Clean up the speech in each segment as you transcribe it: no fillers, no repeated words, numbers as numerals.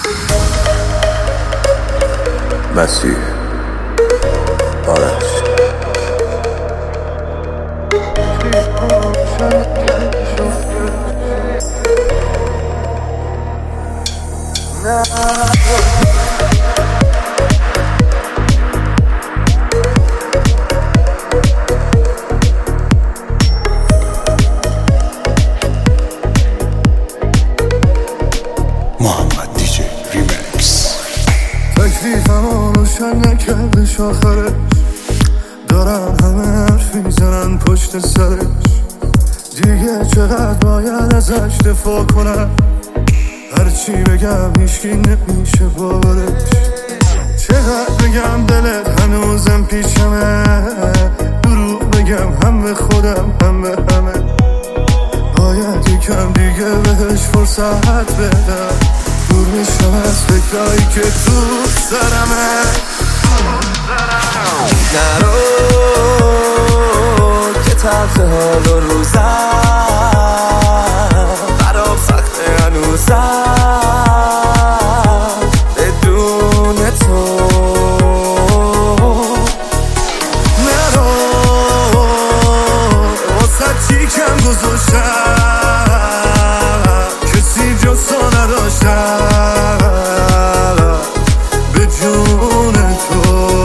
مسیح آرش محمد دیجی ریمکس. تکلیفمو روشن نکردش آخرش، دارن همه حرف میزنن پشت سرش. دیگه چقدر باید ازش دفاع کنم، هرچی بگم هیچکی نمیشه باورش. چقدر بگم دلت هنوزم پیشمه، دروغ بگم هم به خودم هم به همه. باید یکم دیگه بهش فرصت بدم، دور میشم از فکرایی که تو سرمه. نرو که تلخ حال و روزم برام سخته هنوزم بدون تو. نرو واسه چی کم گذاشتم، کسی جز تو نداشتم به جون تو.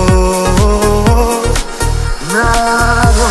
نرو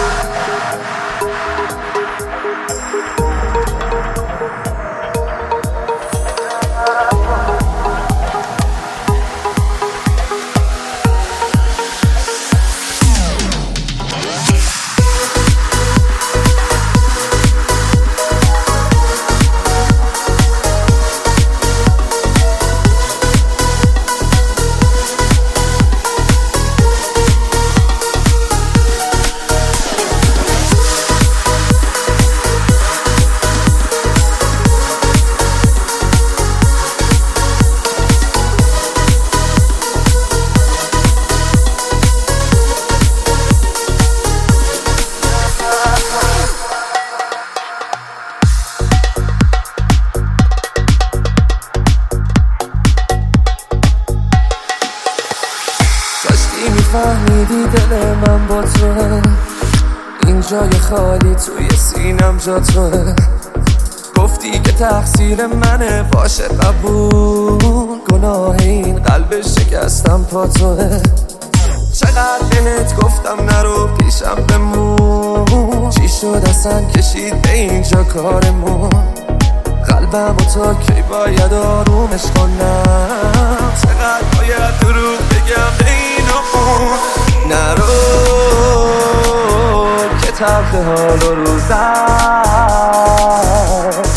میفهمیدی دل من با توه، این جای خالی توی سینم جا توه. گفتی که تقصیر منه باشه قبول، گناه این قلب شکستم پا توه. چقدر بهت گفتم نرو پیشم بمون، چی شد اصلا کشید به اینجا کارمون. قلبم و تا کی باید آرومش کنم، چقدر باید دروغ بگم به این و اون. نرو که تلخ حال و روزم